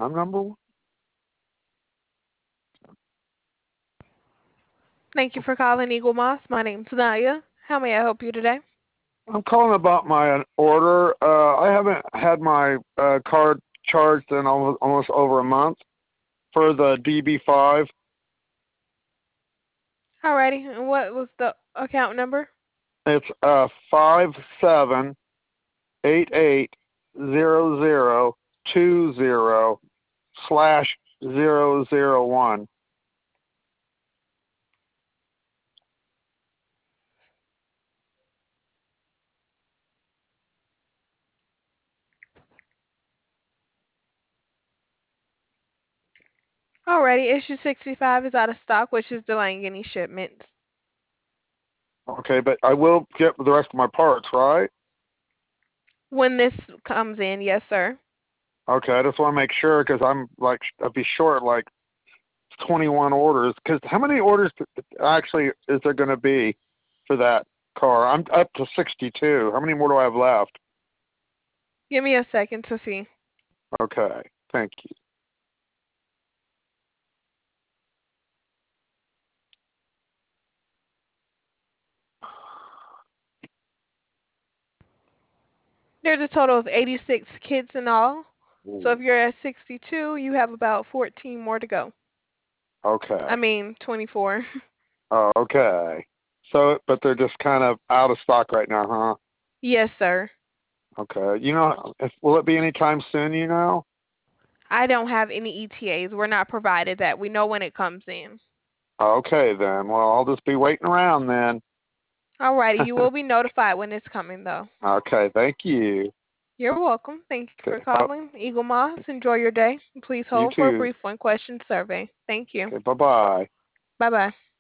I'm number one. Thank you for calling Eagle Moss. My name's Naya. How may I help you today? I'm calling about my order. I haven't had my card charged in almost over a month for the DB5. Alrighty. And what was the account number? It's 57880020/001. Alrighty. Issue 65 is out of stock, which is delaying any shipments. Okay, but I will get the rest of my parts, right? When this comes in, yes, sir. Okay, I just want to make sure because I'll be short like 21 orders. Because how many orders actually is there going to be for that car? I'm up to 62. How many more do I have left? Give me a second to see. Okay, thank you. There's a total of 86 kits in all. So if Ooh, you're at 62, you have about 14 more to go. I okay. mean, 24. Oh, okay. So, but they're just kind of out of stock right now, huh? Yes, sir. Okay. Will it be anytime soon? I don't have any ETAs. We're not provided that. We know when it comes in. Okay then. Well, I'll just be waiting around then. Alrighty, you will be notified when it's coming, though. Okay. Thank you. You're welcome. Thank you for Okay. Bye. calling Eagle Moss. Enjoy your day. Please You hold for a too. brief one question survey. Thank you. Okay. Bye bye. Bye bye.